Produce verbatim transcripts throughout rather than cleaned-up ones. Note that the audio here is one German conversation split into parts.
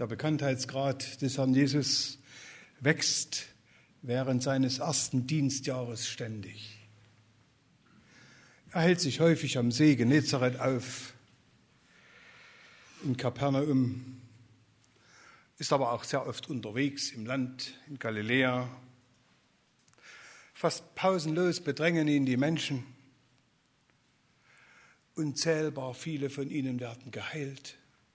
Der Bekanntheitsgrad des Herrn Jesus wächst während seines ersten Dienstjahres ständig. Er hält sich häufig am See Genezareth auf, in Kapernaum, ist aber auch sehr oft unterwegs im Land, in Galiläa. Fast pausenlos bedrängen ihn die Menschen. Unzählbar viele von ihnen werden geheilt.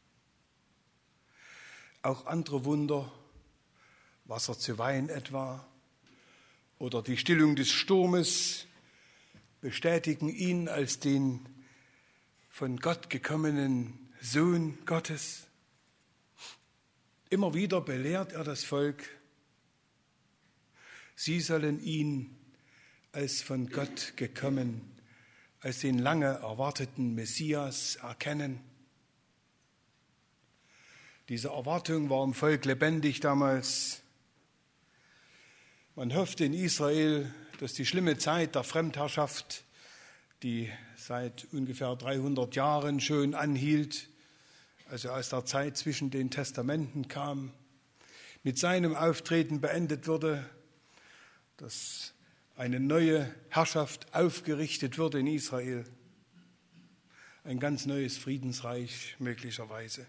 Auch andere Wunder, Wasser zu Wein etwa, oder die Stillung des Sturmes bestätigen ihn als den von Gott gekommenen Sohn Gottes. Immer wieder belehrt er das Volk, sie sollen ihn als von Gott gekommen, als den lange erwarteten Messias erkennen. Diese Erwartung war im Volk lebendig damals. Man hoffte in Israel, dass die schlimme Zeit der Fremdherrschaft, die seit ungefähr dreihundert Jahren schon anhielt, also aus der Zeit zwischen den Testamenten kam, mit seinem Auftreten beendet würde, dass eine neue Herrschaft aufgerichtet würde in Israel, ein ganz neues Friedensreich möglicherweise.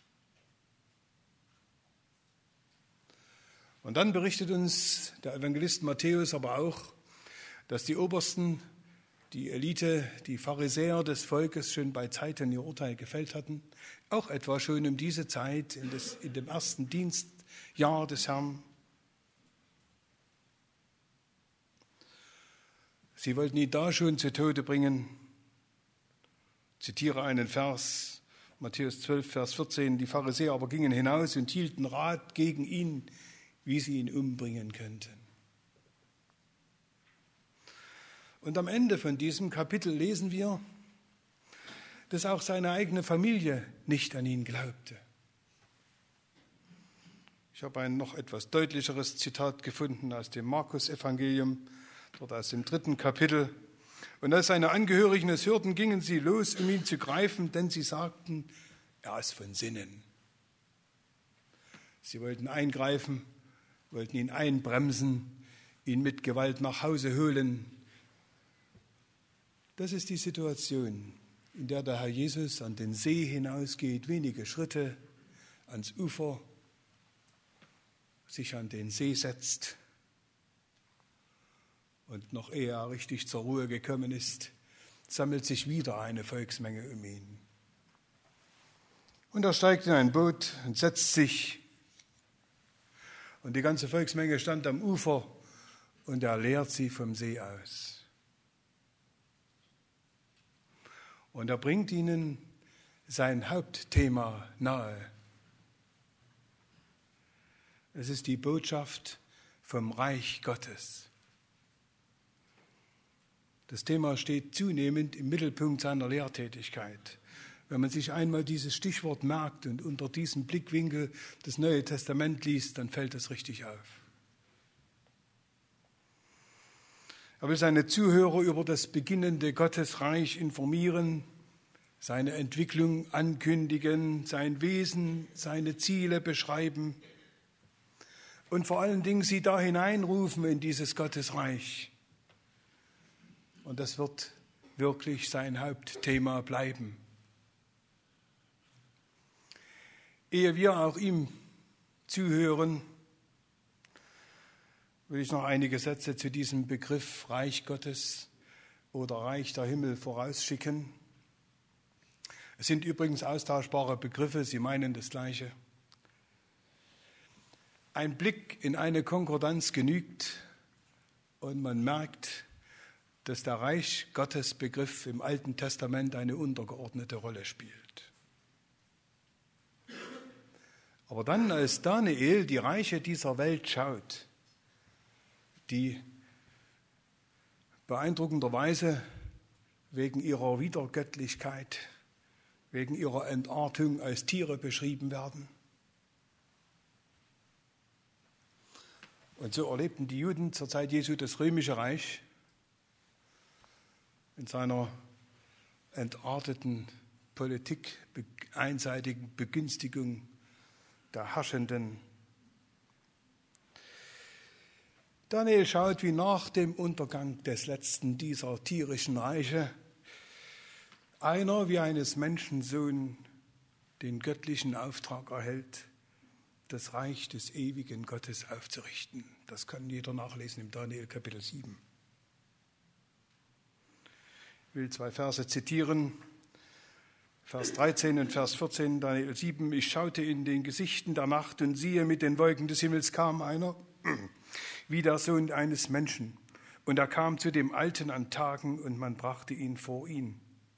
Und dann berichtet uns der Evangelist Matthäus aber auch, dass die Obersten, die Elite, die Pharisäer des Volkes schon bei Zeiten ihr Urteil gefällt hatten, auch etwa schon um diese Zeit in, des, in dem ersten Dienstjahr des Herrn. Sie wollten ihn da schon zu Tode bringen. Ich zitiere einen Vers, Matthäus zwölf, Vers vierzehn. Die Pharisäer aber gingen hinaus und hielten Rat gegen ihn, wie sie ihn umbringen könnten. Und am Ende von diesem Kapitel lesen wir, dass auch seine eigene Familie nicht an ihn glaubte. Ich habe ein noch etwas deutlicheres Zitat gefunden aus dem Markus-Evangelium, dort aus dem dritten Kapitel. Und als seine Angehörigen es hörten, gingen sie los, um ihn zu greifen, denn sie sagten, er ist von Sinnen. Sie wollten eingreifen, wollten ihn einbremsen, ihn mit Gewalt nach Hause holen. Das ist die Situation, in der der Herr Jesus an den See hinausgeht, wenige Schritte ans Ufer, sich an den See setzt und noch ehe er richtig zur Ruhe gekommen ist, sammelt sich wieder eine Volksmenge um ihn. Und er steigt in ein Boot und setzt sich. Und die ganze Volksmenge stand am Ufer und er lehrt sie vom See aus. Und er bringt ihnen sein Hauptthema nahe. Es ist die Botschaft vom Reich Gottes. Das Thema steht zunehmend im Mittelpunkt seiner Lehrtätigkeit. Wenn man sich einmal dieses Stichwort merkt und unter diesem Blickwinkel das Neue Testament liest, dann fällt es richtig auf. Er will seine Zuhörer über das beginnende Gottesreich informieren, seine Entwicklung ankündigen, sein Wesen, seine Ziele beschreiben und vor allen Dingen sie da hineinrufen in dieses Gottesreich. Und das wird wirklich sein Hauptthema bleiben. Ehe wir auch ihm zuhören, will ich noch einige Sätze zu diesem Begriff Reich Gottes oder Reich der Himmel vorausschicken. Es sind übrigens austauschbare Begriffe, sie meinen das Gleiche. Ein Blick in eine Konkordanz genügt und man merkt, dass der Reich Gottes Begriff im Alten Testament eine untergeordnete Rolle spielt. Aber dann, als Daniel die Reiche dieser Welt schaut, die beeindruckenderweise wegen ihrer Wiedergöttlichkeit, wegen ihrer Entartung als Tiere beschrieben werden. Und so erlebten die Juden zur Zeit Jesu das Römische Reich in seiner entarteten Politik, einseitigen Begünstigung der Herrschenden. Daniel schaut, wie nach dem Untergang des letzten dieser tierischen Reiche einer wie eines Menschensohn den göttlichen Auftrag erhält, das Reich des ewigen Gottes aufzurichten. Das kann jeder nachlesen im Daniel Kapitel sieben. Ich will zwei Verse zitieren, Vers dreizehn und Vers vierzehn, Daniel sieben. Ich schaute in den Gesichten der Nacht und siehe, mit den Wolken des Himmels kam einer, wie der Sohn eines Menschen. Und er kam zu dem Alten an Tagen und man brachte ihn vor ihn.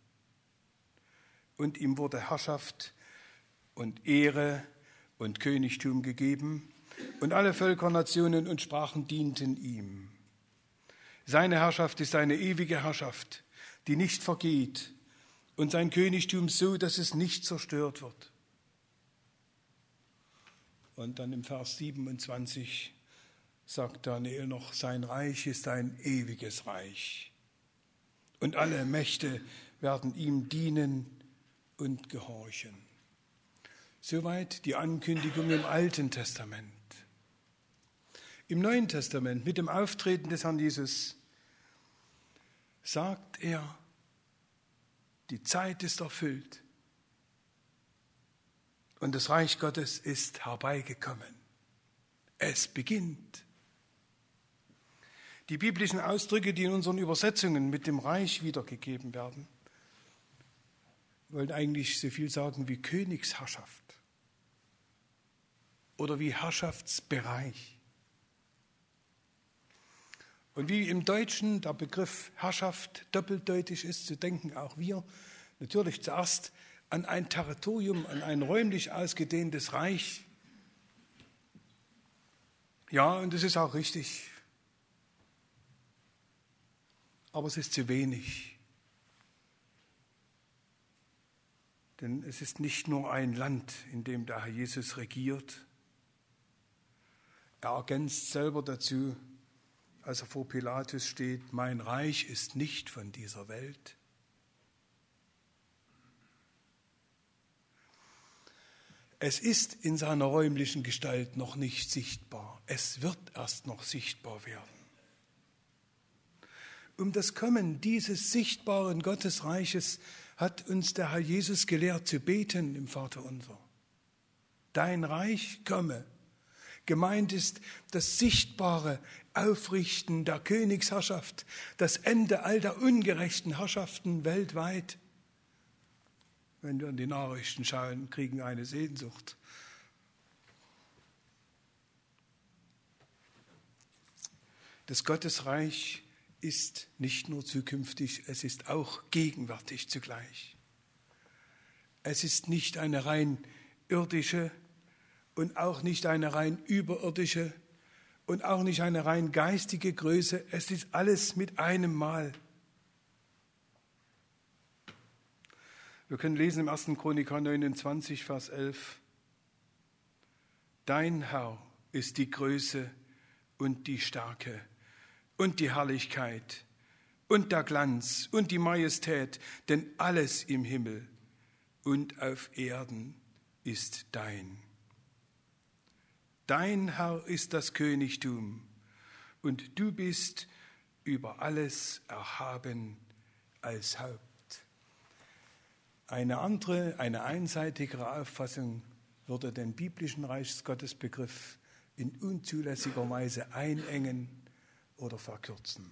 Und ihm wurde Herrschaft und Ehre und Königtum gegeben und alle Völker, Nationen und Sprachen dienten ihm. Seine Herrschaft ist eine ewige Herrschaft, die nicht vergeht, und sein Königtum so, dass es nicht zerstört wird. Und dann im Vers siebenundzwanzig sagt Daniel noch, sein Reich ist ein ewiges Reich. Und alle Mächte werden ihm dienen und gehorchen. Soweit die Ankündigung im Alten Testament. Im Neuen Testament, mit dem Auftreten des Herrn Jesus, sagt er, die Zeit ist erfüllt und das Reich Gottes ist herbeigekommen. Es beginnt. Die biblischen Ausdrücke, die in unseren Übersetzungen mit dem Reich wiedergegeben werden, wollen eigentlich so viel sagen wie Königsherrschaft oder wie Herrschaftsbereich. Und wie im Deutschen der Begriff Herrschaft doppeldeutig ist, so denken auch wir natürlich zuerst an ein Territorium, an ein räumlich ausgedehntes Reich. Ja, und das ist auch richtig. Aber es ist zu wenig. Denn es ist nicht nur ein Land, in dem der Herr Jesus regiert. Er ergänzt selber dazu, als er vor Pilatus steht, mein Reich ist nicht von dieser Welt. Es ist in seiner räumlichen Gestalt noch nicht sichtbar. Es wird erst noch sichtbar werden. Um das Kommen dieses sichtbaren Gottesreiches hat uns der Herr Jesus gelehrt zu beten im Vaterunser. Dein Reich komme. Gemeint ist das sichtbare Aufrichten der Königsherrschaft, das Ende all der ungerechten Herrschaften weltweit. Wenn wir in die Nachrichten schauen, kriegen wir eine Sehnsucht. Das Gottesreich ist nicht nur zukünftig, es ist auch gegenwärtig zugleich. Es ist nicht eine rein irdische und auch nicht eine rein überirdische und auch nicht eine rein geistige Größe. Es ist alles mit einem Mal. Wir können lesen im ersten Chroniker neunundzwanzig, Vers elf. Dein Herr ist die Größe und die Stärke und die Herrlichkeit und der Glanz und die Majestät, denn alles im Himmel und auf Erden ist dein. Dein Herr ist das Königtum und du bist über alles erhaben als Haupt. Eine andere, eine einseitigere Auffassung würde den biblischen Reichsgottesbegriff in unzulässiger Weise einengen oder verkürzen.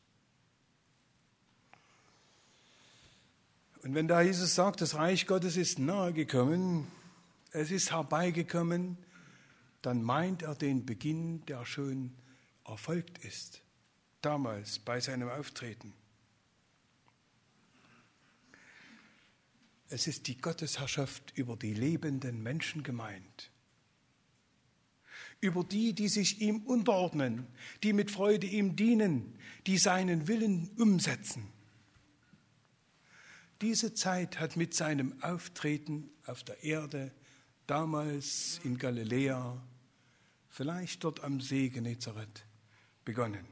Und wenn da Jesus sagt, das Reich Gottes ist nahe gekommen, es ist herbeigekommen, dann meint er den Beginn, der schon erfolgt ist, damals bei seinem Auftreten. Es ist die Gottesherrschaft über die lebenden Menschen gemeint. Über die, die sich ihm unterordnen, die mit Freude ihm dienen, die seinen Willen umsetzen. Diese Zeit hat mit seinem Auftreten auf der Erde, damals in Galiläa, vielleicht dort am See Genezareth, begonnen.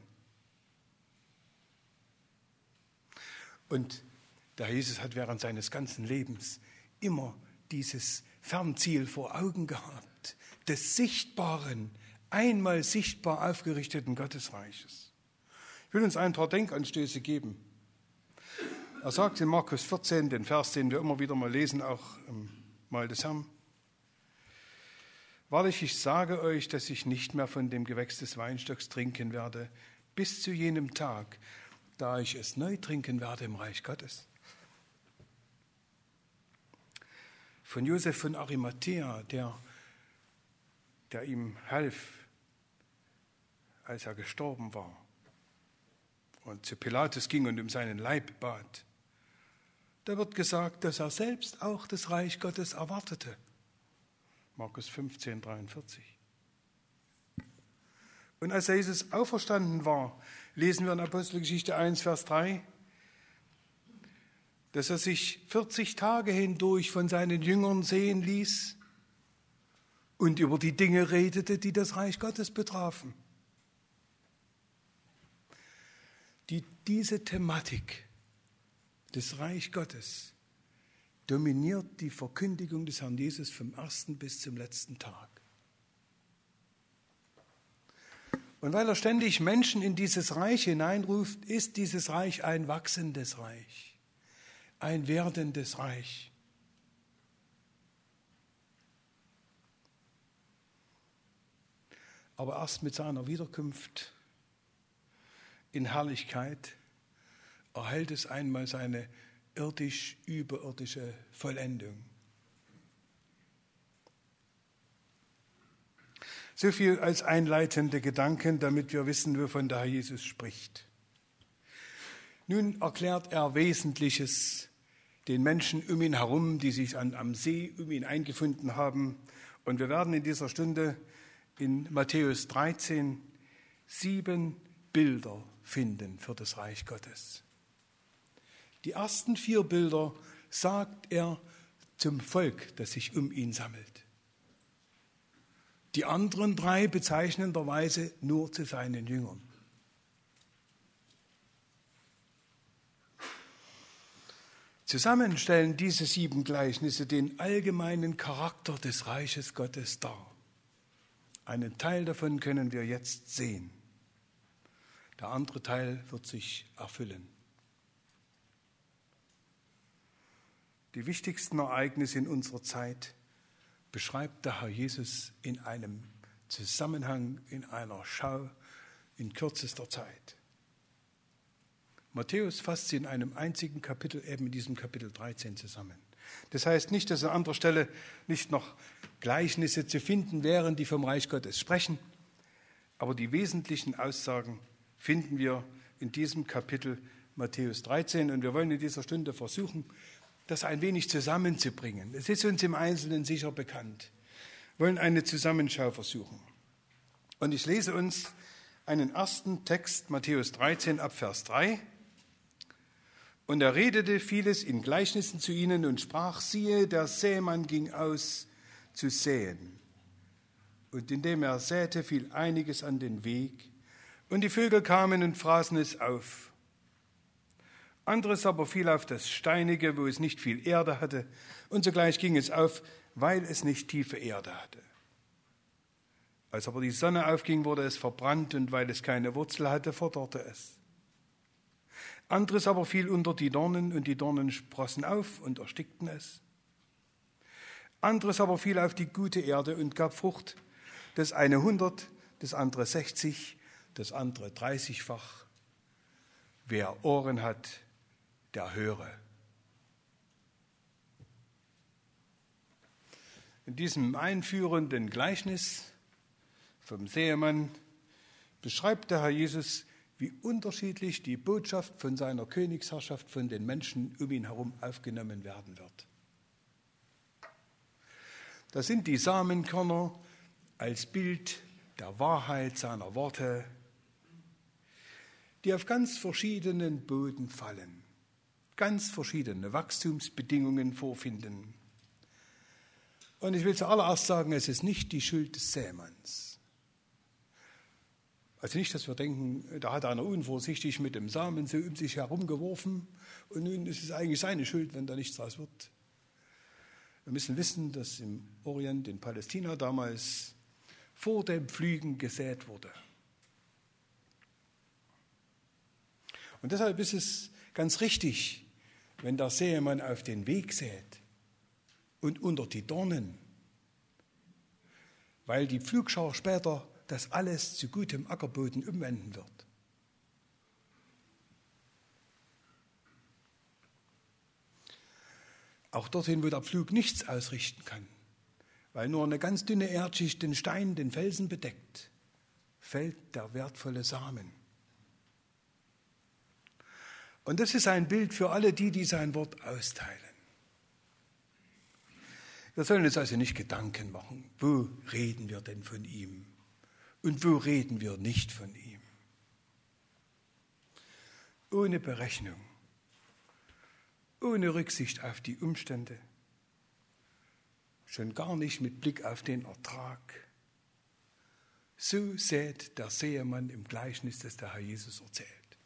Und der Jesus hat während seines ganzen Lebens immer dieses Fernziel vor Augen gehabt, des sichtbaren, einmal sichtbar aufgerichteten Gottesreiches. Ich will uns ein paar Denkanstöße geben. Er sagt in Markus vierzehn, den Vers, den wir immer wieder mal lesen, auch im Mahl des Herrn: Wahrlich, ich sage euch, dass ich nicht mehr von dem Gewächs des Weinstocks trinken werde, bis zu jenem Tag, da ich es neu trinken werde im Reich Gottes. Von Josef von Arimathäa, der, der ihm half, als er gestorben war und zu Pilatus ging und um seinen Leib bat. Da wird gesagt, dass er selbst auch das Reich Gottes erwartete. Markus fünfzehn, dreiundvierzig. Und als Jesus auferstanden war, lesen wir in Apostelgeschichte eins, Vers drei, dass er sich vierzig Tage hindurch von seinen Jüngern sehen ließ und über die Dinge redete, die das Reich Gottes betrafen. Die, diese Thematik des Reich Gottes dominiert die Verkündigung des Herrn Jesus vom ersten bis zum letzten Tag. Und weil er ständig Menschen in dieses Reich hineinruft, ist dieses Reich ein wachsendes Reich. Ein werdendes Reich. Aber erst mit seiner Wiederkunft in Herrlichkeit erhält es einmal seine irdisch-überirdische Vollendung. So viel als einleitende Gedanken, damit wir wissen, wovon der Herr Jesus spricht. Nun erklärt er Wesentliches den Menschen um ihn herum, die sich an, am See um ihn eingefunden haben. Und wir werden in dieser Stunde in Matthäus dreizehn sieben Bilder finden für das Reich Gottes. Die ersten vier Bilder sagt er zum Volk, das sich um ihn sammelt. Die anderen drei bezeichnenderweise nur zu seinen Jüngern. Zusammen stellen diese sieben Gleichnisse den allgemeinen Charakter des Reiches Gottes dar. Einen Teil davon können wir jetzt sehen. Der andere Teil wird sich erfüllen. Die wichtigsten Ereignisse in unserer Zeit beschreibt der Herr Jesus in einem Zusammenhang, in einer Schau, in kürzester Zeit. Matthäus fasst sie in einem einzigen Kapitel, eben in diesem Kapitel dreizehn, zusammen. Das heißt nicht, dass an anderer Stelle nicht noch Gleichnisse zu finden wären, die vom Reich Gottes sprechen, aber die wesentlichen Aussagen finden wir in diesem Kapitel Matthäus dreizehn. Und wir wollen in dieser Stunde versuchen, das ein wenig zusammenzubringen. Es ist uns im Einzelnen sicher bekannt. Wir wollen eine Zusammenschau versuchen. Und ich lese uns einen ersten Text, Matthäus dreizehn, ab Vers drei. Und er redete vieles in Gleichnissen zu ihnen und sprach, siehe, der Sämann ging aus zu säen. Und indem er säte, fiel einiges an den Weg. Und die Vögel kamen und fraßen es auf. Anderes aber fiel auf das Steinige, wo es nicht viel Erde hatte. Und sogleich ging es auf, weil es nicht tiefe Erde hatte. Als aber die Sonne aufging, wurde es verbrannt, und weil es keine Wurzel hatte, verdorrte es. Anderes aber fiel unter die Dornen, und die Dornen sprossen auf und erstickten es. Anderes aber fiel auf die gute Erde und gab Frucht, das eine hundert, das andere sechzig, das andere dreißigfach. Wer Ohren hat, der höre. In diesem einführenden Gleichnis vom Sämann beschreibt der Herr Jesus, wie unterschiedlich die Botschaft von seiner Königsherrschaft von den Menschen um ihn herum aufgenommen werden wird. Das sind die Samenkörner als Bild der Wahrheit seiner Worte, die auf ganz verschiedenen Boden fallen, ganz verschiedene Wachstumsbedingungen vorfinden. Und ich will zuallererst sagen, es ist nicht die Schuld des Sämanns. Also nicht, dass wir denken, da hat einer unvorsichtig mit dem Samen so um sich herumgeworfen und nun ist es eigentlich seine Schuld, wenn da nichts draus wird. Wir müssen wissen, dass im Orient, in Palästina damals vor dem Pflügen gesät wurde. Und deshalb ist es ganz richtig, wenn der Sämann auf den Weg sät und unter die Dornen, weil die Pflugschar später das alles zu gutem Ackerboden umwenden wird. Auch dorthin, wo der Pflug nichts ausrichten kann, weil nur eine ganz dünne Erdschicht den Stein, den Felsen bedeckt, fällt der wertvolle Samen. Und das ist ein Bild für alle die, die sein Wort austeilen. Wir sollen uns also nicht Gedanken machen, wo reden wir denn von ihm und wo reden wir nicht von ihm. Ohne Berechnung, ohne Rücksicht auf die Umstände, schon gar nicht mit Blick auf den Ertrag. So sät der Sämann im Gleichnis, das der Herr Jesus erzählt.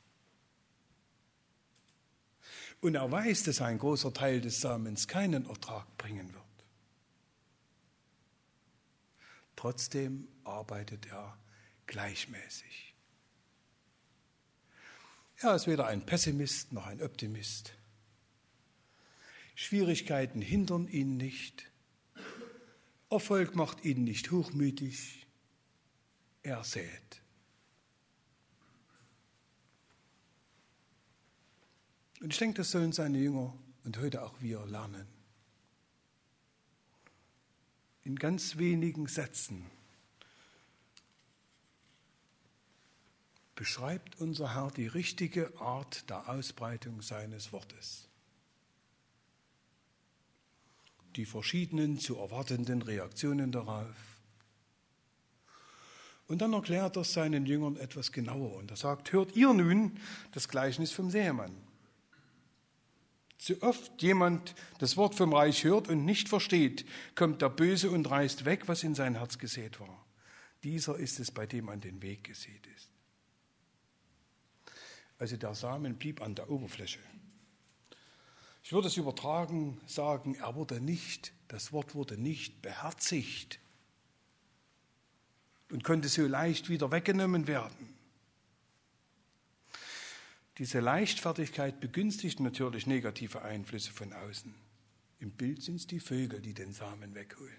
Und er weiß, dass ein großer Teil des Samens keinen Ertrag bringen wird. Trotzdem arbeitet er gleichmäßig. Er ist weder ein Pessimist noch ein Optimist. Schwierigkeiten hindern ihn nicht. Erfolg macht ihn nicht hochmütig. Er sät. Und ich denke, das sollen seine Jünger und heute auch wir lernen. In ganz wenigen Sätzen beschreibt unser Herr die richtige Art der Ausbreitung seines Wortes. Die verschiedenen zu erwartenden Reaktionen darauf. Und dann erklärt er seinen Jüngern etwas genauer. Und er sagt, hört ihr nun das Gleichnis vom Sämann. So oft jemand das Wort vom Reich hört und nicht versteht, kommt der Böse und reißt weg, was in sein Herz gesät war. Dieser ist es, bei dem an den Weg gesät ist. Also der Samen blieb an der Oberfläche. Ich würde es übertragen sagen, er wurde nicht, das Wort wurde nicht beherzigt und konnte so leicht wieder weggenommen werden. Diese Leichtfertigkeit begünstigt natürlich negative Einflüsse von außen. Im Bild sind es die Vögel, die den Samen wegholen.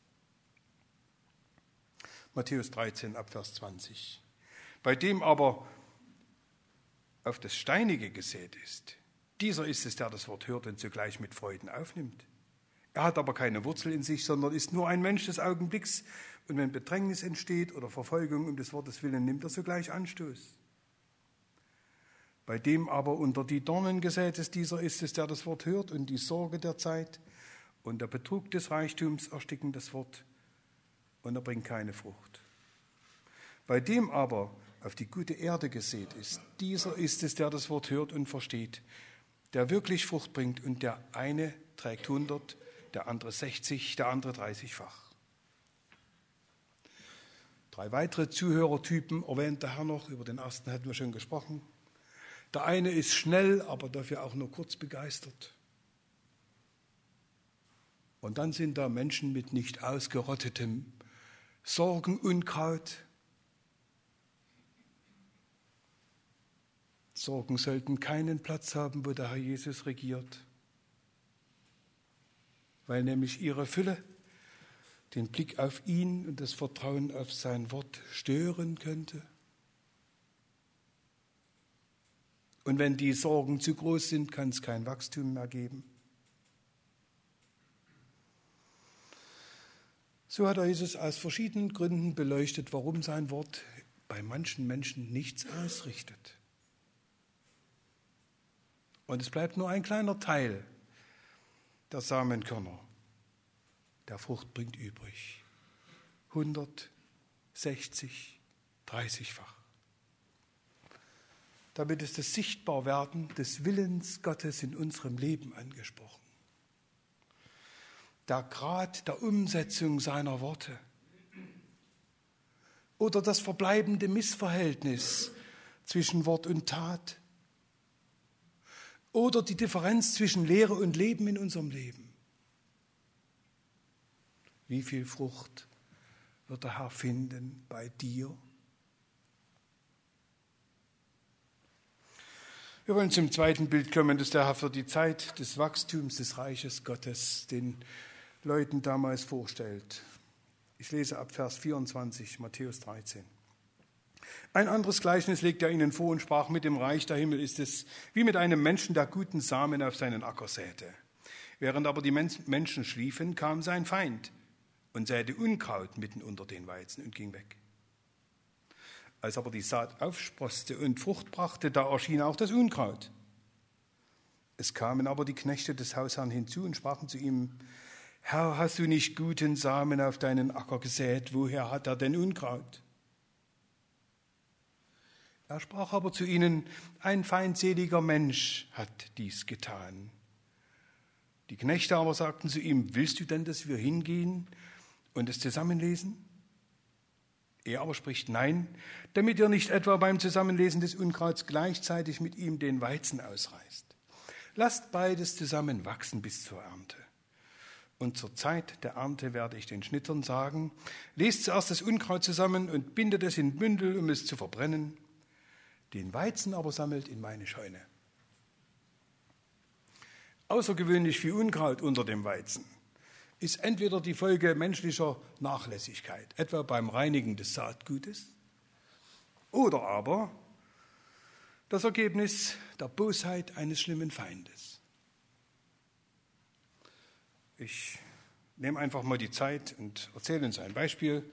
Matthäus dreizehn, Abvers zwanzig. Bei dem aber auf das Steinige gesät ist, dieser ist es, der das Wort hört und zugleich mit Freuden aufnimmt. Er hat aber keine Wurzel in sich, sondern ist nur ein Mensch des Augenblicks. Und wenn Bedrängnis entsteht oder Verfolgung um des Wortes willen, nimmt er sogleich Anstoß. Bei dem aber unter die Dornen gesät ist, dieser ist es, der das Wort hört und die Sorge der Zeit und der Betrug des Reichtums ersticken das Wort und er bringt keine Frucht. Bei dem aber auf die gute Erde gesät ist, dieser ist es, der das Wort hört und versteht, der wirklich Frucht bringt und der eine trägt hundert, der andere sechzig, der andere dreißigfach. Drei weitere Zuhörertypen erwähnt der Herr noch, über den ersten hatten wir schon gesprochen. Der eine ist schnell, aber dafür auch nur kurz begeistert. Und dann sind da Menschen mit nicht ausgerottetem Sorgenunkraut. Sorgen sollten keinen Platz haben, wo der Herr Jesus regiert, weil nämlich ihre Fülle den Blick auf ihn und das Vertrauen auf sein Wort stören könnte. Und wenn die Sorgen zu groß sind, kann es kein Wachstum mehr geben. So hat er Jesus aus verschiedenen Gründen beleuchtet, warum sein Wort bei manchen Menschen nichts ausrichtet. Und es bleibt nur ein kleiner Teil der Samenkörner, der Frucht bringt übrig. hundert, sechzig, dreißigfach. Damit ist das Sichtbarwerden des Willens Gottes in unserem Leben angesprochen. Der Grad der Umsetzung seiner Worte oder das verbleibende Missverhältnis zwischen Wort und Tat oder die Differenz zwischen Lehre und Leben in unserem Leben. Wie viel Frucht wird der Herr finden bei dir? Wir wollen zum zweiten Bild kommen, das der Herr für die Zeit des Wachstums des Reiches Gottes den Leuten damals vorstellt. Ich lese ab Vers vierundzwanzig, Matthäus dreizehn. Ein anderes Gleichnis legt er ihnen vor und sprach: Mit dem Reich der Himmel ist es wie mit einem Menschen, der guten Samen auf seinen Acker säte. Während aber die Menschen schliefen, kam sein Feind und säte Unkraut mitten unter den Weizen und ging weg. Als aber die Saat aufsproßte und Frucht brachte, da erschien auch das Unkraut. Es kamen aber die Knechte des Hausherrn hinzu und sprachen zu ihm: Herr, hast du nicht guten Samen auf deinen Acker gesät? Woher hat er denn Unkraut? Er sprach aber zu ihnen: Ein feindseliger Mensch hat dies getan. Die Knechte aber sagten zu ihm: Willst du denn, dass wir hingehen und es zusammenlesen? Er aber spricht: Nein, damit ihr nicht etwa beim Zusammenlesen des Unkrauts gleichzeitig mit ihm den Weizen ausreißt. Lasst beides zusammen wachsen bis zur Ernte. Und zur Zeit der Ernte werde ich den Schnittern sagen: Lest zuerst das Unkraut zusammen und bindet es in Bündel, um es zu verbrennen. Den Weizen aber sammelt in meine Scheune. Außergewöhnlich viel Unkraut unter dem Weizen ist entweder die Folge menschlicher Nachlässigkeit, etwa beim Reinigen des Saatgutes, oder aber das Ergebnis der Bosheit eines schlimmen Feindes. Ich nehme einfach mal die Zeit und erzähle uns ein Beispiel.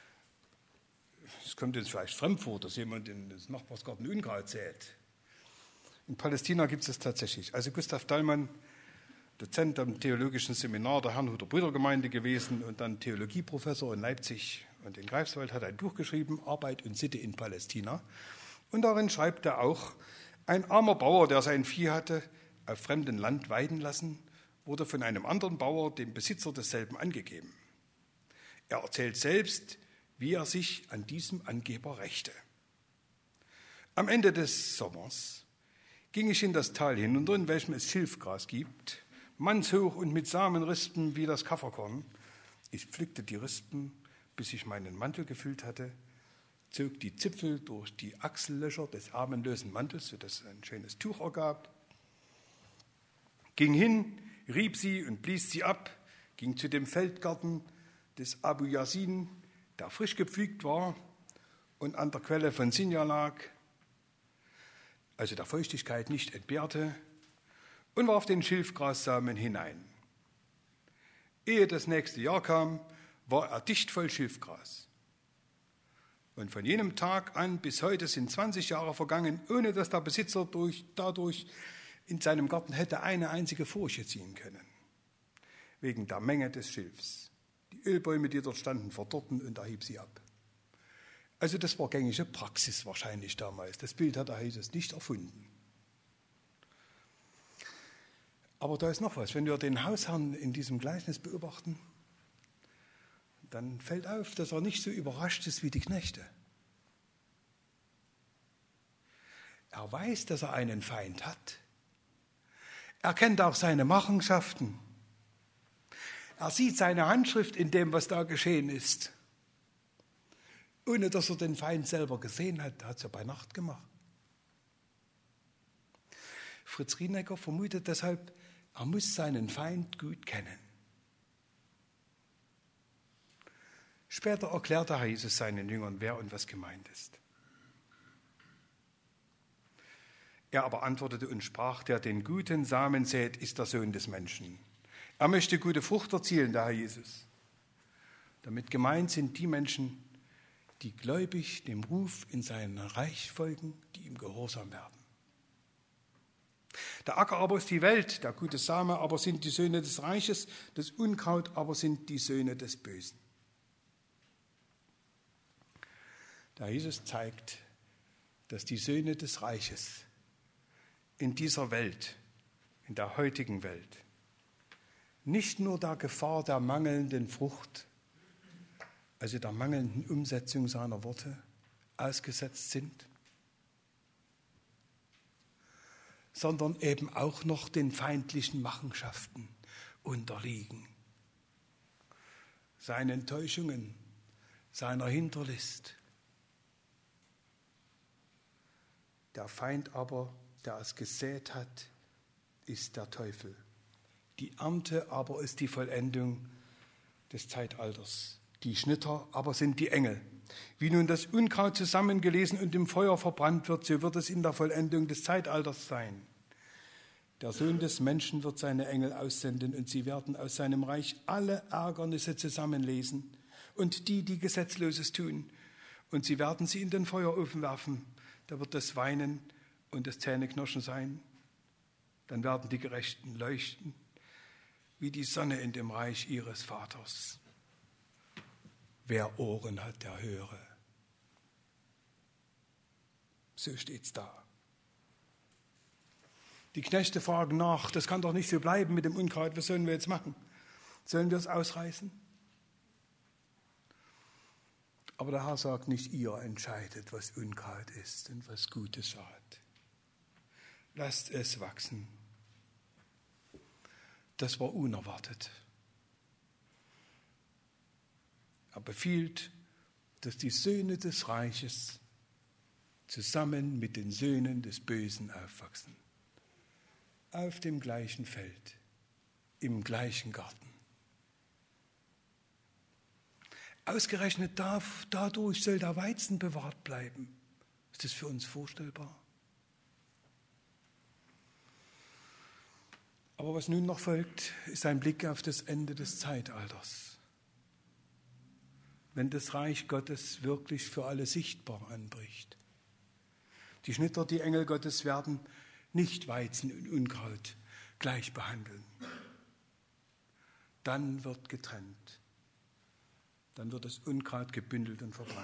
Es kommt uns vielleicht fremd vor, dass jemand in den Nachbarsgarten Unkraut sät. In Palästina gibt es das tatsächlich. Also Gustav Dallmann, Dozent am Theologischen Seminar der Herrnhuter Brüdergemeinde gewesen und dann Theologieprofessor in Leipzig und in Greifswald, hat ein Buch geschrieben, Arbeit und Sitte in Palästina. Und darin schreibt er auch: Ein armer Bauer, der sein Vieh hatte, auf fremdem Land weiden lassen, wurde von einem anderen Bauer, dem Besitzer desselben, angegeben. Er erzählt selbst, wie er sich an diesem Angeber rächte. Am Ende des Sommers ging ich in das Tal hinunter, in welchem es Schilfgras gibt, mannshoch und mit Samenrispen wie das Kafferkorn. Ich pflückte die Rispen, bis ich meinen Mantel gefüllt hatte, zog die Zipfel durch die Achsellöcher des ärmellosen Mantels, sodass es ein schönes Tuch ergab, ging hin, rieb sie und blies sie ab, ging zu dem Feldgarten des Abu Yasin, der frisch gepflügt war und an der Quelle von Sinja lag, also der Feuchtigkeit nicht entbehrte, und warf den Schilfgrassamen hinein. Ehe das nächste Jahr kam, war er dicht voll Schilfgras. Und von jenem Tag an bis heute sind zwanzig Jahre vergangen, ohne dass der Besitzer durch, dadurch in seinem Garten hätte eine einzige Furche ziehen können, wegen der Menge des Schilfs. Die Ölbäume, die dort standen, verdorrten und er hieb sie ab. Also das war gängige Praxis wahrscheinlich damals. Das Bild hat der Jesus nicht erfunden. Aber da ist noch was. Wenn wir den Hausherrn in diesem Gleichnis beobachten, dann fällt auf, dass er nicht so überrascht ist wie die Knechte. Er weiß, dass er einen Feind hat. Er kennt auch seine Machenschaften. Er sieht seine Handschrift in dem, was da geschehen ist. Ohne dass er den Feind selber gesehen hat. Er hat es ja bei Nacht gemacht. Fritz Rienecker vermutet deshalb, er muss seinen Feind gut kennen. Später erklärt der Herr Jesus seinen Jüngern, wer und was gemeint ist. Er aber antwortete und sprach: Der den guten Samen sät, ist der Sohn des Menschen. Er möchte gute Frucht erzielen, der Herr Jesus. Damit gemeint sind die Menschen, die gläubig dem Ruf in sein Reich folgen, die ihm gehorsam werden. Der Acker aber ist die Welt, der gute Same aber sind die Söhne des Reiches, das Unkraut aber sind die Söhne des Bösen. Der Jesus zeigt, dass die Söhne des Reiches in dieser Welt, in der heutigen Welt, nicht nur der Gefahr der mangelnden Frucht, also der mangelnden Umsetzung seiner Worte, ausgesetzt sind, sondern eben auch noch den feindlichen Machenschaften unterliegen. seinen Täuschungen, seiner Hinterlist. Der Feind aber, der es gesät hat, ist der Teufel. Die Ernte aber ist die Vollendung des Zeitalters. Die Schnitter aber sind die Engel. Wie nun das Unkraut zusammengelesen und im Feuer verbrannt wird, so wird es in der Vollendung des Zeitalters sein. Der Sohn des Menschen wird seine Engel aussenden und sie werden aus seinem Reich alle Ärgernisse zusammenlesen und die, die Gesetzloses tun. Und sie werden sie in den Feuerofen werfen. Da wird das Weinen und das Zähneknirschen sein. Dann werden die Gerechten leuchten wie die Sonne in dem Reich ihres Vaters. Wer Ohren hat, der höre. So steht's da. Die Knechte fragen nach, das kann doch nicht so bleiben mit dem Unkraut, was sollen wir jetzt machen? Sollen wir es ausreißen? Aber der Herr sagt, nicht ihr entscheidet, was Unkraut ist und was gute Saat. Lasst es wachsen. Das war unerwartet. Er befiehlt, dass die Söhne des Reiches zusammen mit den Söhnen des Bösen aufwachsen. Auf dem gleichen Feld, im gleichen Garten. Ausgerechnet dadurch soll der Weizen bewahrt bleiben. Ist das für uns vorstellbar? Aber was nun noch folgt, ist ein Blick auf das Ende des Zeitalters. Wenn das Reich Gottes wirklich für alle sichtbar anbricht. Die Schnitter, die Engel Gottes werden nicht Weizen und Unkraut gleich behandeln. Dann wird getrennt. Dann wird das Unkraut gebündelt und verbrannt.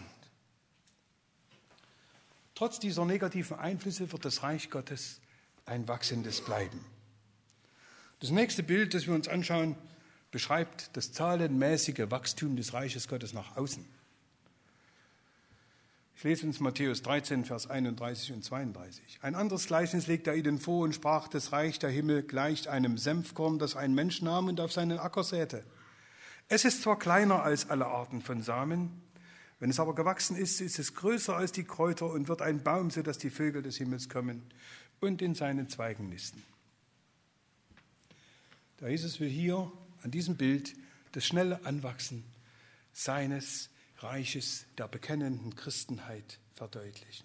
Trotz dieser negativen Einflüsse wird das Reich Gottes ein wachsendes bleiben. Das nächste Bild, das wir uns anschauen, beschreibt das zahlenmäßige Wachstum des Reiches Gottes nach außen. Ich lese uns Matthäus dreizehn, Vers einunddreißig und zweiunddreißig. Ein anderes Gleichnis legte er ihnen vor und sprach, das Reich der Himmel gleicht einem Senfkorn, das ein Mensch nahm und auf seinen Acker säte. Es ist zwar kleiner als alle Arten von Samen, wenn es aber gewachsen ist, ist es größer als die Kräuter und wird ein Baum, sodass die Vögel des Himmels kommen und in seinen Zweigen nisten. Der Jesus will hier an diesem Bild das schnelle Anwachsen seines Reiches der bekennenden Christenheit verdeutlichen.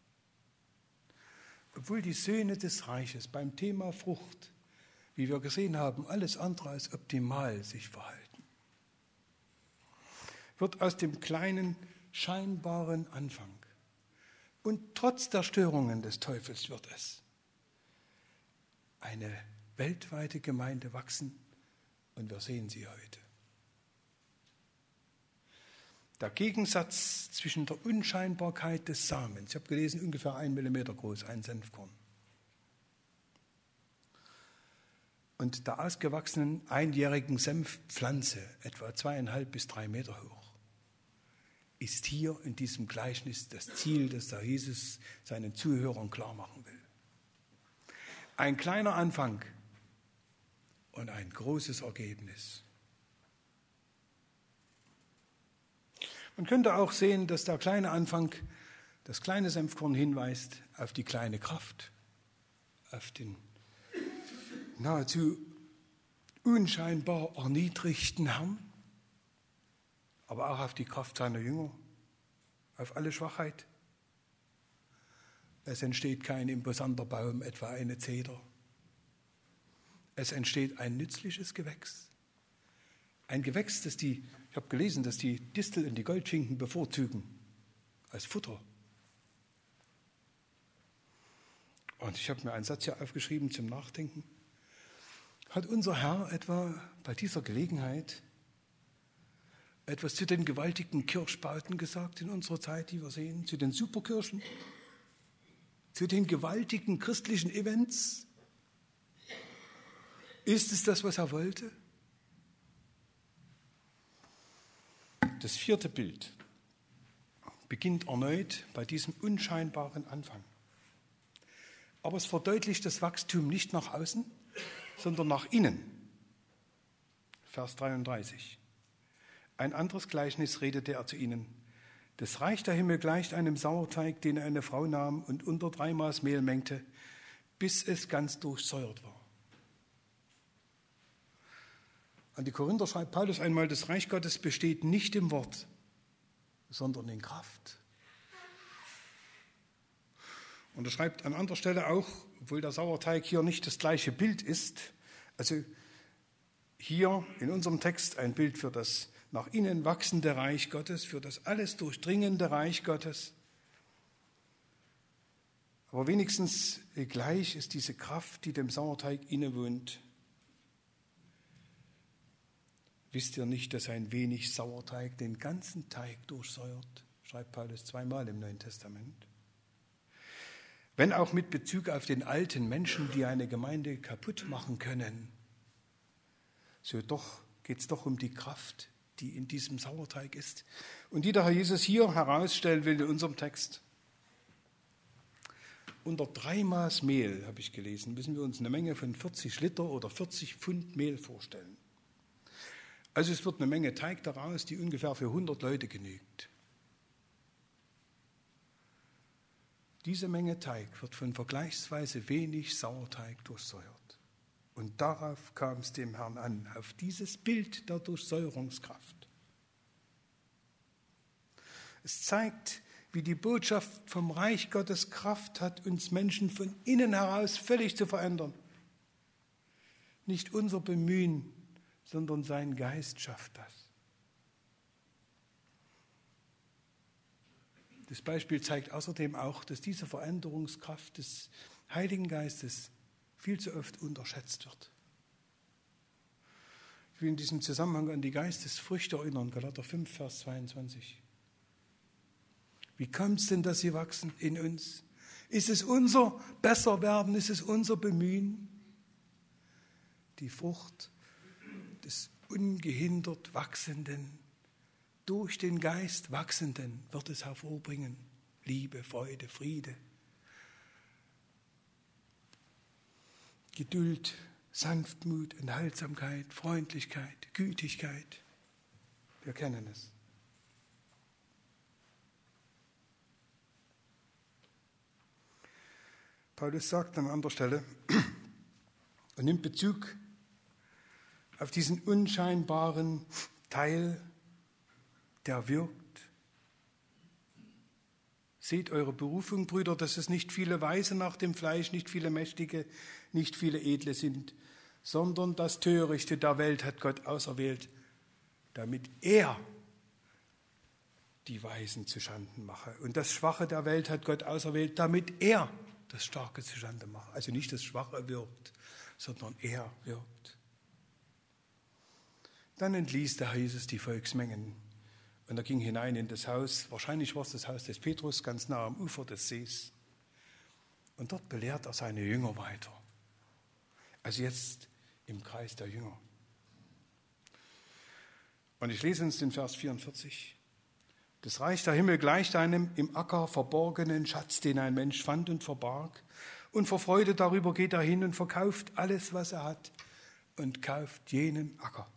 Obwohl die Söhne des Reiches beim Thema Frucht, wie wir gesehen haben, alles andere als optimal sich verhalten, wird aus dem kleinen, scheinbaren Anfang und trotz der Störungen des Teufels wird es eine weltweite Gemeinde wachsen und wir sehen sie heute. Der Gegensatz zwischen der Unscheinbarkeit des Samens, ich habe gelesen, ungefähr ein Millimeter groß, ein Senfkorn, und der ausgewachsenen einjährigen Senfpflanze, etwa zweieinhalb bis drei Meter hoch, ist hier in diesem Gleichnis das Ziel, das der Jesus seinen Zuhörern klar machen will. Ein kleiner Anfang und ein großes Ergebnis. Man könnte auch sehen, dass der kleine Anfang, das kleine Senfkorn hinweist auf die kleine Kraft, auf den nahezu unscheinbar erniedrigten Herrn, aber auch auf die Kraft seiner Jünger, auf alle Schwachheit. Es entsteht kein imposanter Baum, etwa eine Zeder. Es entsteht ein nützliches Gewächs. Ein Gewächs, das die, ich habe gelesen, dass die Distel und die Goldfinken bevorzugen als Futter. Und ich habe mir einen Satz hier aufgeschrieben zum Nachdenken. Hat unser Herr etwa bei dieser Gelegenheit etwas zu den gewaltigen Kirschbauten gesagt in unserer Zeit, die wir sehen, zu den Superkirchen, zu den gewaltigen christlichen Events? Ist es das, was er wollte? Das vierte Bild beginnt erneut bei diesem unscheinbaren Anfang. Aber es verdeutlicht das Wachstum nicht nach außen, sondern nach innen. Vers dreiunddreißig. Ein anderes Gleichnis redete er zu ihnen. Das Reich der Himmel gleicht einem Sauerteig, den eine Frau nahm und unter drei Maß Mehl mengte, bis es ganz durchsäuert war. An die Korinther schreibt Paulus einmal, das Reich Gottes besteht nicht im Wort, sondern in Kraft. Und er schreibt an anderer Stelle auch, obwohl der Sauerteig hier nicht das gleiche Bild ist, also hier in unserem Text ein Bild für das nach innen wachsende Reich Gottes, für das alles durchdringende Reich Gottes. Aber wenigstens gleich ist diese Kraft, die dem Sauerteig innewohnt. Wisst ihr nicht, dass ein wenig Sauerteig den ganzen Teig durchsäuert? Schreibt Paulus zweimal im Neuen Testament. Wenn auch mit Bezug auf den alten Menschen, die eine Gemeinde kaputt machen können, so doch geht es doch um die Kraft, die in diesem Sauerteig ist und die der Herr Jesus hier herausstellen will in unserem Text. Unter drei Maß Mehl, habe ich gelesen, müssen wir uns eine Menge von vierzig Liter oder vierzig Pfund Mehl vorstellen. Also es wird eine Menge Teig daraus, die ungefähr für hundert Leute genügt. Diese Menge Teig wird von vergleichsweise wenig Sauerteig durchsäuert. Und darauf kam es dem Herrn an, auf dieses Bild der Durchsäuerungskraft. Es zeigt, wie die Botschaft vom Reich Gottes Kraft hat, uns Menschen von innen heraus völlig zu verändern. Nicht unser Bemühen, sondern sein Geist schafft das. Das Beispiel zeigt außerdem auch, dass diese Veränderungskraft des Heiligen Geistes viel zu oft unterschätzt wird. Ich will in diesem Zusammenhang an die Geistesfrüchte erinnern, Galater fünf, Vers zweiundzwanzig. Wie kommt es denn, dass sie wachsen in uns? Ist es unser Besserwerden? Ist es unser Bemühen? Die Frucht des ungehindert Wachsenden, durch den Geist Wachsenden wird es hervorbringen. Liebe, Freude, Friede, Geduld, Sanftmut, Enthaltsamkeit, Freundlichkeit, Gütigkeit. Wir kennen es. Paulus sagt an anderer Stelle und nimmt Bezug auf diesen unscheinbaren Teil, der wirkt. Seht eure Berufung, Brüder, dass es nicht viele Weise nach dem Fleisch, nicht viele Mächtige, nicht viele Edle sind, sondern das Törichte der Welt hat Gott auserwählt, damit er die Weisen zuschanden mache. Und das Schwache der Welt hat Gott auserwählt, damit er das Starke zuschande mache. Also nicht das Schwache wirkt, sondern er wirkt. Dann entließ der Herr Jesus die Volksmengen und er ging hinein in das Haus. Wahrscheinlich war es das Haus des Petrus, ganz nah am Ufer des Sees. Und dort belehrt er seine Jünger weiter. Also jetzt im Kreis der Jünger. Und ich lese uns den Vers vierundvierzig. Das Reich der Himmel gleicht einem im Acker verborgenen Schatz, den ein Mensch fand und verbarg. Und vor Freude darüber geht er hin und verkauft alles, was er hat, und kauft jenen Acker.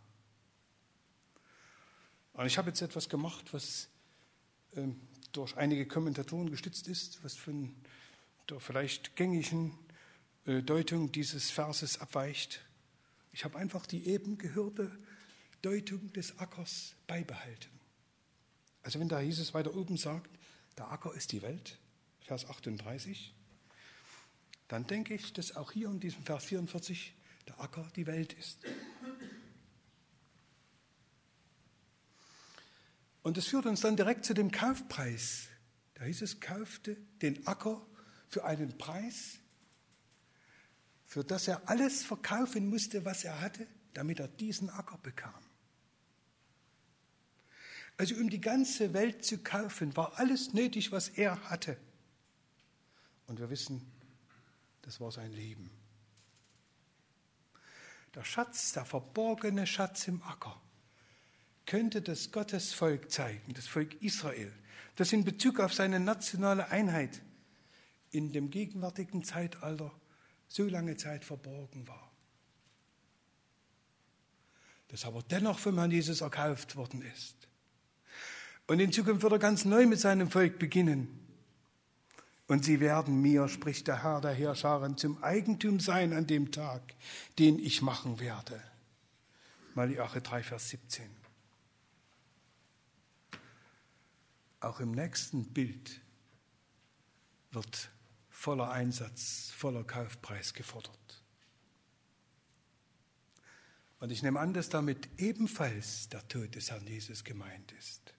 Und ich habe jetzt etwas gemacht, was äh, durch einige Kommentatoren gestützt ist, was von der vielleicht gängigen äh, Deutung dieses Verses abweicht. Ich habe einfach die eben gehörte Deutung des Ackers beibehalten. Also wenn da Jesus weiter oben sagt, der Acker ist die Welt, Vers achtunddreißig, dann denke ich, dass auch hier in diesem Vers vierundvierzig der Acker die Welt ist. Und das führt uns dann direkt zu dem Kaufpreis. Der Jesus kaufte den Acker für einen Preis, für das er alles verkaufen musste, was er hatte, damit er diesen Acker bekam. Also um die ganze Welt zu kaufen, war alles nötig, was er hatte. Und wir wissen, das war sein Leben. Der Schatz, der verborgene Schatz im Acker, könnte das Gottesvolk zeigen, das Volk Israel, das in Bezug auf seine nationale Einheit in dem gegenwärtigen Zeitalter so lange Zeit verborgen war. das aber dennoch vom Herrn Jesus erkauft worden ist. Und in Zukunft wird er ganz neu mit seinem Volk beginnen. Und sie werden mir, spricht der Herr der Heerscharen, zum Eigentum sein an dem Tag, den ich machen werde. Malachi drei, Vers siebzehn. Auch im nächsten Bild wird voller Einsatz, voller Kaufpreis gefordert. Und ich nehme an, dass damit ebenfalls der Tod des Herrn Jesus gemeint ist.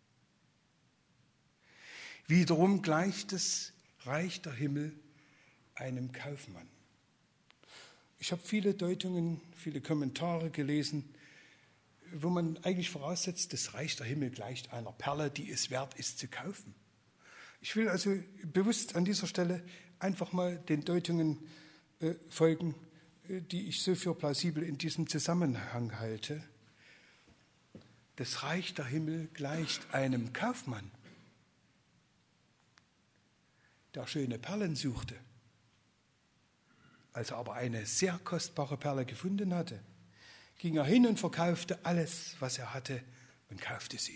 Wiederum gleicht das Reich der Himmel einem Kaufmann. Ich habe viele Deutungen, viele Kommentare gelesen, wo man eigentlich voraussetzt, das Reich der Himmel gleicht einer Perle, die es wert ist zu kaufen. Ich will also bewusst an dieser Stelle einfach mal den Deutungen äh, folgen, äh, die ich so für plausibel in diesem Zusammenhang halte. Das Reich der Himmel gleicht einem Kaufmann, der schöne Perlen suchte. Als er aber eine sehr kostbare Perle gefunden hatte, ging er hin und verkaufte alles, was er hatte, und kaufte sie.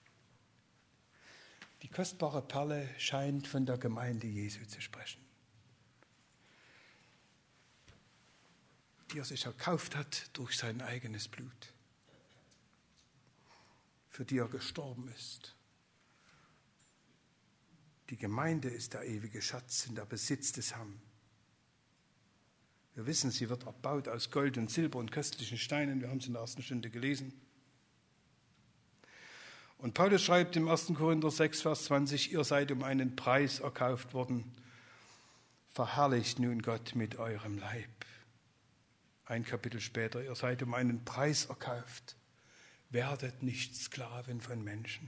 Die kostbare Perle scheint von der Gemeinde Jesu zu sprechen, die er sich erkauft hat durch sein eigenes Blut, für die er gestorben ist. Die Gemeinde ist der ewige Schatz und der Besitz des Herrn. Wir wissen, sie wird erbaut aus Gold und Silber und köstlichen Steinen. Wir haben es in der ersten Stunde gelesen. Und Paulus schreibt im ersten Korinther sechs, Vers zwanzig, ihr seid um einen Preis erkauft worden. Verherrlicht nun Gott mit eurem Leib. Ein Kapitel später, ihr seid um einen Preis erkauft. Werdet nicht Sklaven von Menschen.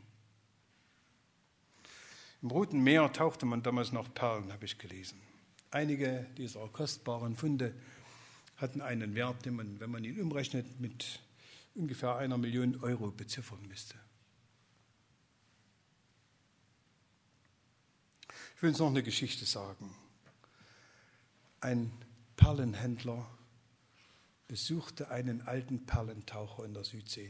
Im Roten Meer tauchte man damals noch Perlen, habe ich gelesen. Einige dieser kostbaren Funde hatten einen Wert, den man, wenn man ihn umrechnet, mit ungefähr einer Million Euro beziffern müsste. Ich will uns noch eine Geschichte sagen. Ein Perlenhändler besuchte einen alten Perlentaucher in der Südsee.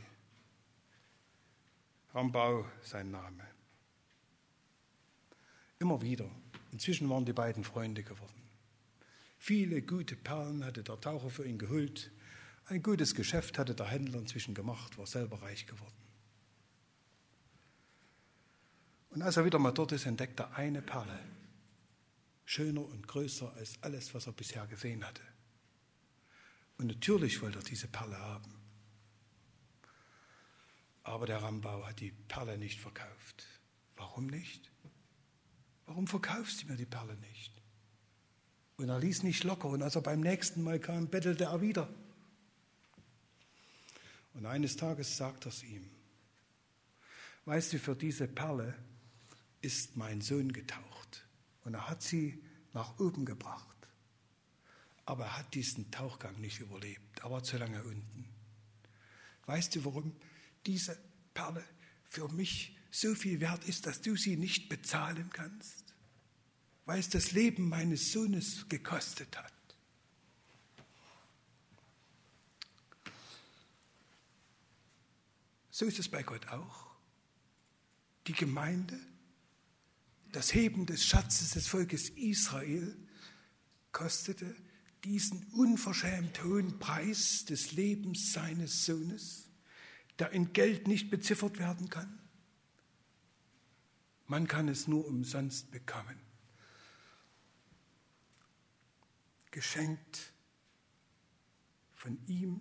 Rambau sein Name. Immer wieder. Inzwischen waren die beiden Freunde geworden. Viele gute Perlen hatte der Taucher für ihn geholt. Ein gutes Geschäft hatte der Händler inzwischen gemacht, war selber reich geworden. Und als er wieder mal dort ist, entdeckt er eine Perle. Schöner und größer als alles, was er bisher gesehen hatte. Und natürlich wollte er diese Perle haben. Aber der Rambau hat die Perle nicht verkauft. Warum nicht? Warum verkaufst du mir die Perle nicht? Und er ließ nicht locker. Und als er beim nächsten Mal kam, bettelte er wieder. Und eines Tages sagt er es ihm. Weißt du, für diese Perle ist mein Sohn getaucht. Und er hat sie nach oben gebracht. Aber er hat diesen Tauchgang nicht überlebt. Er war zu lange unten. Weißt du, warum diese Perle für mich so viel wert ist, dass du sie nicht bezahlen kannst? Weil es das Leben meines Sohnes gekostet hat. So ist es bei Gott auch. Die Gemeinde, das Heben des Schatzes des Volkes Israel kostete diesen unverschämt hohen Preis des Lebens seines Sohnes, der in Geld nicht beziffert werden kann. Man kann es nur umsonst bekommen. Geschenkt von ihm.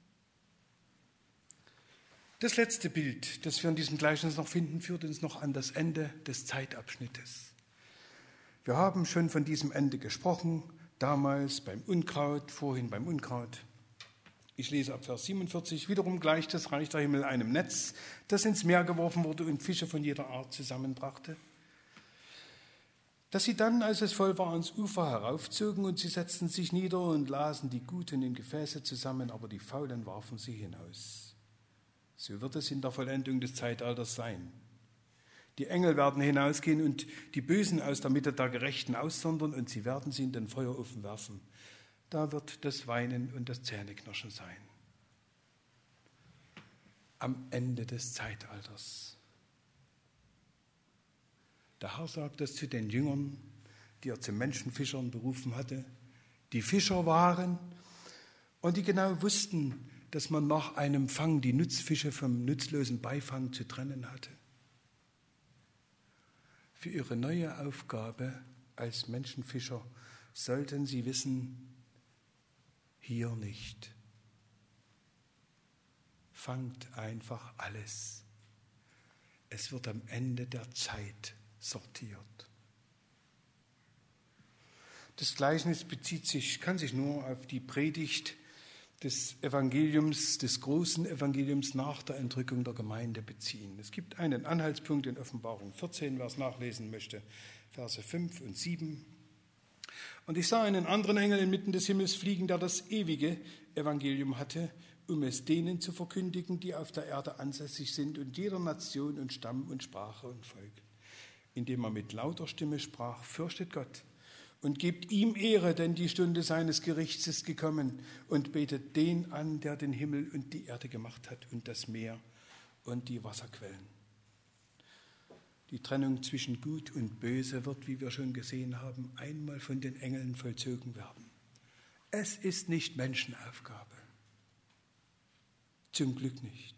Das letzte Bild, das wir in diesem Gleichnis noch finden, führt uns noch an das Ende des Zeitabschnittes. Wir haben schon von diesem Ende gesprochen, damals beim Unkraut, vorhin beim Unkraut. Ich lese ab Vers siebenundvierzig. Wiederum gleicht das Reich der Himmel einem Netz, das ins Meer geworfen wurde und Fische von jeder Art zusammenbrachte. Dass sie dann, als es voll war, ans Ufer heraufzogen und sie setzten sich nieder und lasen die Guten in Gefäße zusammen, aber die Faulen warfen sie hinaus. So wird es in der Vollendung des Zeitalters sein. Die Engel werden hinausgehen und die Bösen aus der Mitte der Gerechten aussondern und sie werden sie in den Feuerofen werfen. Da wird das Weinen und das Zähneknirschen sein. am Ende des Zeitalters. Der Herr sagt das zu den Jüngern, die er zu Menschenfischern berufen hatte, die Fischer waren und die genau wussten, dass man nach einem Fang die Nutzfische vom nutzlosen Beifang zu trennen hatte. Für ihre neue Aufgabe als Menschenfischer sollten sie wissen, hier nicht. Fangt einfach alles. Es wird am Ende der Zeit sortiert. Das Gleichnis bezieht sich, kann sich nur auf die Predigt des Evangeliums, des großen Evangeliums nach der Entrückung der Gemeinde beziehen. Es gibt einen Anhaltspunkt in Offenbarung vierzehn, wer es nachlesen möchte, Verse fünf und sieben. Und ich sah einen anderen Engel inmitten des Himmels fliegen, der das ewige Evangelium hatte, um es denen zu verkündigen, die auf der Erde ansässig sind und jeder Nation und Stamm und Sprache und Volk, indem er mit lauter Stimme sprach, fürchtet Gott und gebt ihm Ehre, denn die Stunde seines Gerichts ist gekommen, und betet den an, der den Himmel und die Erde gemacht hat und das Meer und die Wasserquellen. Die Trennung zwischen Gut und Böse wird, wie wir schon gesehen haben, einmal von den Engeln vollzogen werden. Es ist nicht Menschenaufgabe. Zum Glück nicht.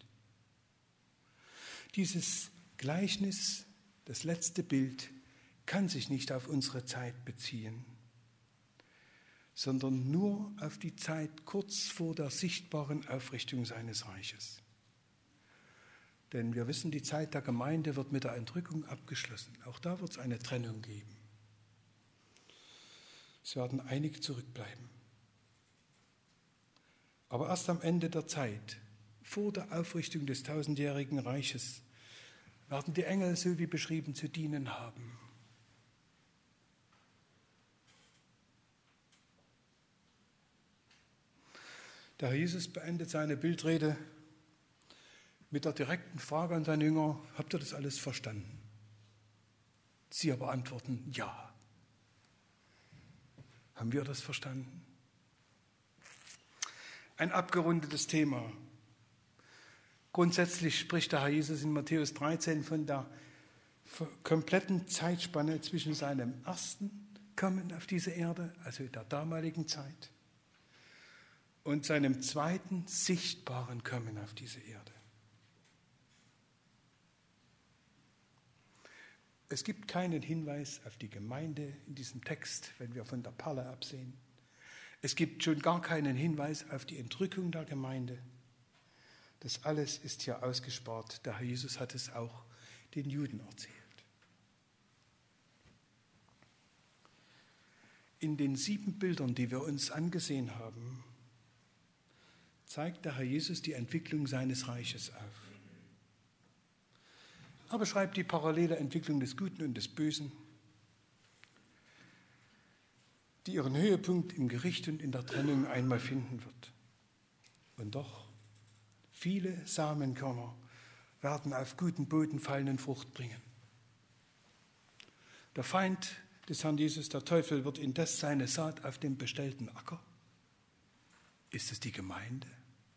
Dieses Gleichnis, das letzte Bild, kann sich nicht auf unsere Zeit beziehen, sondern nur auf die Zeit kurz vor der sichtbaren Aufrichtung seines Reiches. Denn wir wissen, die Zeit der Gemeinde wird mit der Entrückung abgeschlossen. Auch da wird es eine Trennung geben. Es werden einige zurückbleiben. Aber erst am Ende der Zeit, vor der Aufrichtung des tausendjährigen Reiches, werden die Engel, so wie beschrieben, zu dienen haben. Der Herr Jesus beendet seine Bildrede mit der direkten Frage an seine Jünger, habt ihr das alles verstanden? Sie aber antworten, ja. Haben wir das verstanden? Ein abgerundetes Thema. Grundsätzlich spricht der Herr Jesus in Matthäus dreizehn von der kompletten Zeitspanne zwischen seinem ersten Kommen auf diese Erde, also der damaligen Zeit, und seinem zweiten sichtbaren Kommen auf diese Erde. Es gibt keinen Hinweis auf die Gemeinde in diesem Text, wenn wir von der Perle absehen. Es gibt schon gar keinen Hinweis auf die Entrückung der Gemeinde. Das alles ist hier ausgespart. Der Herr Jesus hat es auch den Juden erzählt. In den sieben Bildern, die wir uns angesehen haben, zeigt der Herr Jesus die Entwicklung seines Reiches auf. Er beschreibt die parallele Entwicklung des Guten und des Bösen, die ihren Höhepunkt im Gericht und in der Trennung einmal finden wird. Und doch, viele Samenkörner werden auf guten Boden fallen und Frucht bringen. Der Feind des Herrn Jesus, der Teufel, wird indes seine Saat auf dem bestellten Acker, ist es die Gemeinde,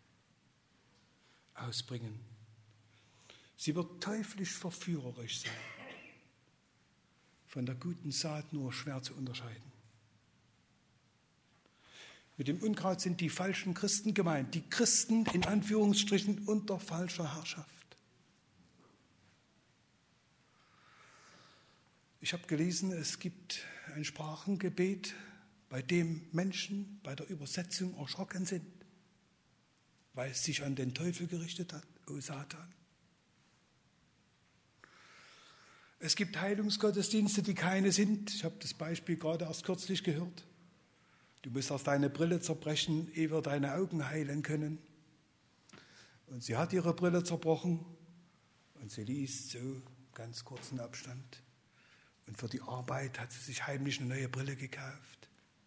ausbringen. Sie wird teuflisch verführerisch sein, von der guten Saat nur schwer zu unterscheiden. Mit dem Unkraut sind die falschen Christen gemeint, die Christen in Anführungsstrichen unter falscher Herrschaft. Ich habe gelesen, es gibt ein Sprachengebet, bei dem Menschen bei der Übersetzung erschrocken sind, weil es sich an den Teufel gerichtet hat, o Satan. Es gibt Heilungsgottesdienste, die keine sind. Ich habe das Beispiel gerade erst kürzlich gehört. Du musst erst deine Brille zerbrechen, ehe wir deine Augen heilen können. Und sie hat ihre Brille zerbrochen und sie liest so ganz kurzen Abstand. Und für die Arbeit hat sie sich heimlich eine neue Brille gekauft.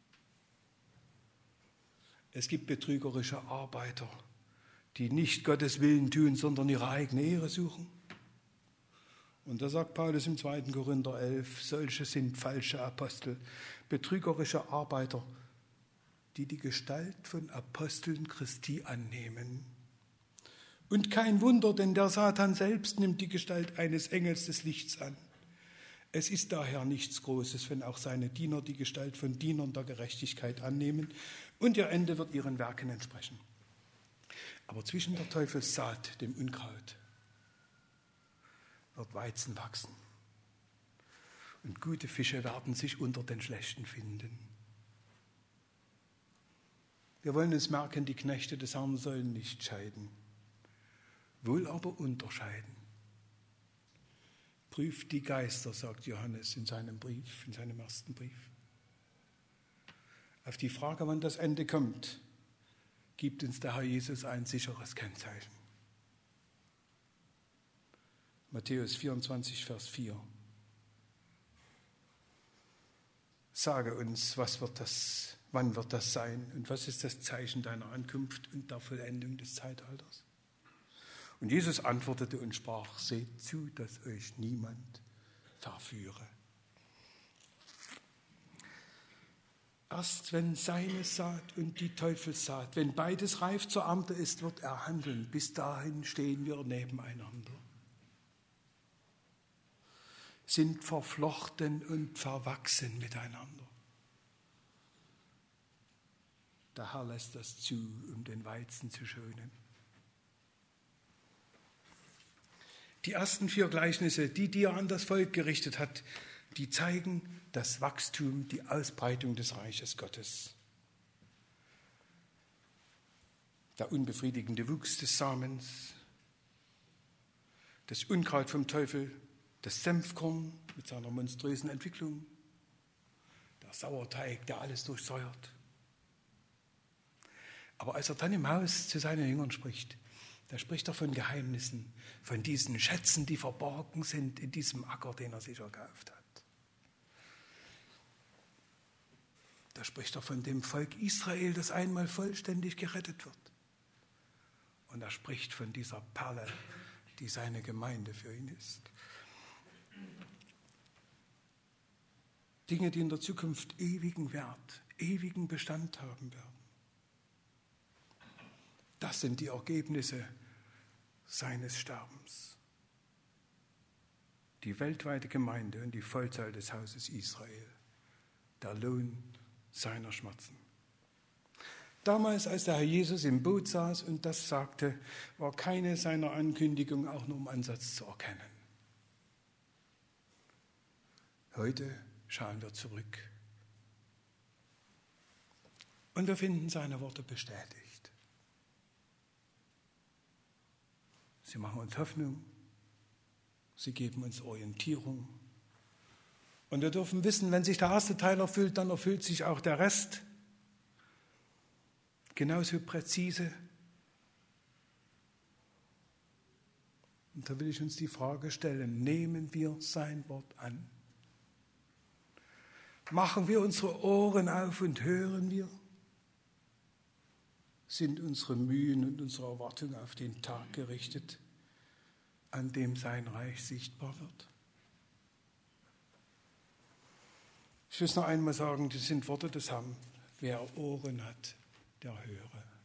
Es gibt betrügerische Arbeiter, die nicht Gottes Willen tun, sondern ihre eigene Ehre suchen. Und da sagt Paulus im zweiten Korinther elf, solche sind falsche Apostel, betrügerische Arbeiter, die die Gestalt von Aposteln Christi annehmen Und kein Wunder, denn der Satan selbst nimmt die Gestalt eines Engels des Lichts an. Es ist daher nichts Großes, wenn auch seine Diener die Gestalt von Dienern der Gerechtigkeit annehmen, und ihr Ende wird ihren Werken entsprechen. Aber zwischen der Teufelssaat, dem Unkraut, wird Weizen wachsen. Und gute Fische werden sich unter den Schlechten finden. Wir wollen es merken, die Knechte des Herrn sollen nicht scheiden, wohl aber unterscheiden. Prüft die Geister, sagt Johannes in seinem Brief, in seinem ersten Brief. Auf die Frage, wann das Ende kommt, gibt uns der Herr Jesus ein sicheres Kennzeichen. Matthäus vierundzwanzig, Vers vier. Sage uns, was wird das, wann wird das sein und was ist das Zeichen deiner Ankunft und der Vollendung des Zeitalters? Und Jesus antwortete und sprach, seht zu, dass euch niemand verführe. Erst wenn seine Saat und die Teufelssaat, wenn beides reif zur Ernte ist, wird er handeln. Bis dahin stehen wir nebeneinander, sind verflochten und verwachsen miteinander. Der Herr lässt das zu, um den Weizen zu schonen. Die ersten vier Gleichnisse, die, die er an das Volk gerichtet hat, die zeigen das Wachstum, die Ausbreitung des Reiches Gottes. Der unbefriedigende Wuchs des Samens, das Unkraut vom Teufel, das Senfkorn mit seiner monströsen Entwicklung, der Sauerteig, der alles durchsäuert. Aber als er dann im Haus zu seinen Jüngern spricht, da spricht er von Geheimnissen, von diesen Schätzen, die verborgen sind in diesem Acker, den er sich erkauft hat. Da spricht er von dem Volk Israel, das einmal vollständig gerettet wird. Und er spricht von dieser Perle, die seine Gemeinde für ihn ist. Dinge, die in der Zukunft ewigen Wert, ewigen Bestand haben werden. Das sind die Ergebnisse seines Sterbens. Die weltweite Gemeinde und die Vollzahl des Hauses Israel. Der Lohn seiner Schmerzen. Damals, als der Herr Jesus im Boot saß und das sagte, war keine seiner Ankündigungen auch nur im Ansatz zu erkennen. Heute schauen wir zurück und wir finden seine Worte bestätigt. Sie machen uns Hoffnung, sie geben uns Orientierung. Und wir dürfen wissen, wenn sich der erste Teil erfüllt, dann erfüllt sich auch der Rest. Genauso präzise. Und da will ich uns die Frage stellen, nehmen wir sein Wort an? Machen wir unsere Ohren auf und hören wir? Sind unsere Mühen und unsere Erwartungen auf den Tag gerichtet, an dem sein Reich sichtbar wird? Ich will es noch einmal sagen, das sind Worte des Herrn. Wer Ohren hat, der höre.